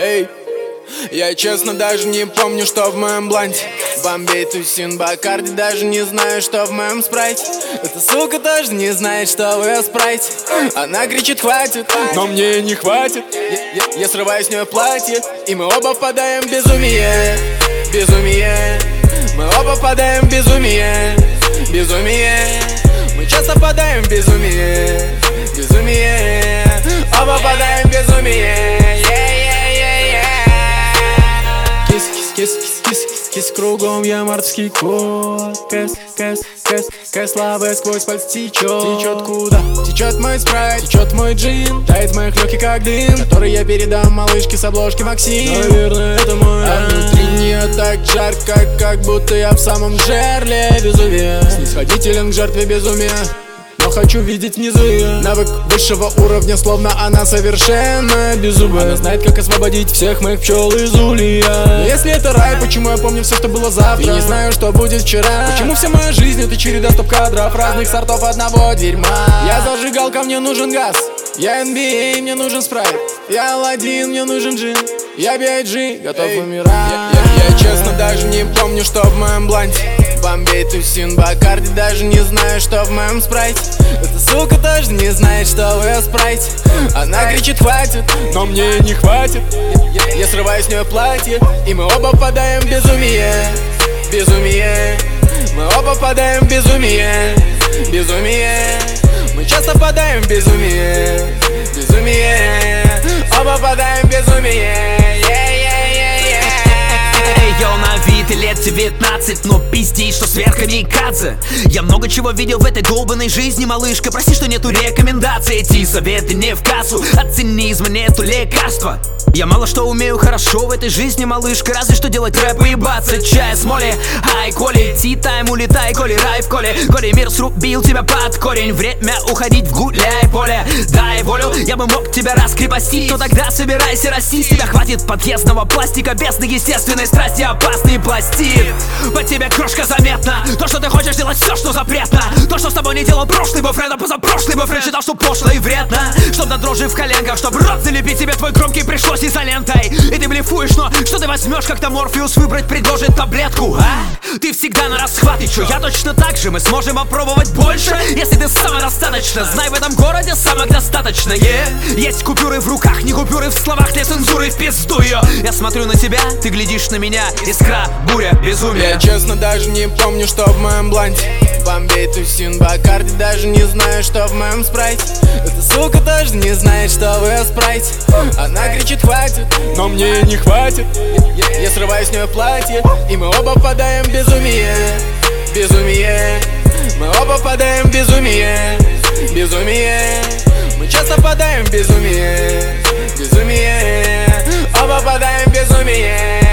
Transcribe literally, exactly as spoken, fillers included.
Эй, я честно даже не помню, что в моем бланте. Бомбей, тусин, Бакарди, даже не знаю, что в моем спрайте. Эта сука тоже не знает, что в ее спрайте. Она кричит хватит, но мне не хватит. Я, я, я срываю с нее платье, и мы оба впадаем в безумие. Безумие. Мы оба впадаем в безумие. Безумие. Мы часто впадаем в безумие. Безумие. Оба впадаем в безумие. Кис, кис, кис, кис, кис, кис, кругом я морский кот. Кэс, кэс, кэс, кэс, лавы сквозь пальцы течет. Течет куда? Течет мой спрайт, течет мой джин. Тает в моих легких как дым, который я передам малышке с обложки Максим. Наверное, это мой. А внутри нее так жарко, как будто я в самом жерле безумия. Снисходителен к жертве безумия, но хочу видеть внизу ее. Навык высшего уровня, словно она совершенно беззубая. Она знает, как освободить всех моих пчел из улья. Но если это рай, почему я помню все, что было завтра, и не знаю, что будет вчера? Почему вся моя жизнь — это череда стоп-кадров разных сортов одного дерьма? Я зажигалка, мне нужен газ. Я эн би эй, мне нужен спрайт. Я Аладдин, мне нужен джин. Я би ай джи, готов Эй, умирать. Я, я, я честно даже не помню, что в моем бланте. Бомбей, тусин, Бакарди, даже не знаю, что в моем спрайте. Эта сука тоже не знает, что в ее спрайте. Она кричит хватит, но мне не хватит. Я, я, я срываю с нее платье, и мы оба впадаем в безумие. Безумие. Мы оба впадаем в безумие. Безумие. Мы часто впадаем в безумие. Безумие. Оба впадаем в безумие. Йо, на вид и лет девятнадцать, но пиздишь, что сверх камикадзе. Я много чего видел в этой долбанной жизни, малышка. Прости, что нету рекомендаций, эти советы не в кассу. От цинизма нету лекарства. Я мало что умею хорошо в этой жизни, малышка, разве что делать рэп и ебаться. Чай с моли, ай, Коли, ти-тайм, улетай, Коли, рай в Коле. Коли, мир срубил тебя под корень, время уходить в гуляй поле. Дай волю, я бы мог тебя раскрепостить, но тогда собирайся растить. Тебя хватит подъездного пластика без естественной страсти, опасный пластид. По тебе крошка заметна, то, что ты хочешь делать все, что запретно. То, что с тобой не делал прошлый бойфренд, а позапрошлый бойфренд считал, что пошло и вредно. Чтоб до дрожи в коленках, чтоб рот залепить тебе твой громкий пришлось изолентой. И ты блефуешь, но что ты возьмешь, как-то Морфеус выбрать предложит таблетку, а? Ты всегда на расхват, и чё? Я точно так же, мы сможем опробовать больше, если ты самодостаточно. Знай, в этом городе самых достаточно, yeah. Есть купюры в руках, не купюры в словах, для цензуры в пизду ее. Я смотрю на тебя, ты глядишь на меня. Искра, буря, безумие. Я честно даже не помню, что в моем бланте. Бомбей, тусин, Бакарди, даже не знаю, что в моем спрайте. Эта сука тоже не знает, что в ее спрайте. Она кричит хватит, но мне не хватит. Я, я, я срываю с нее платье, и мы оба впадаем в безумие. Безумие. Мы оба впадаем в безумие. Безумие. Мы часто впадаем в безумие. Безумие. Оба впадаем в безумие.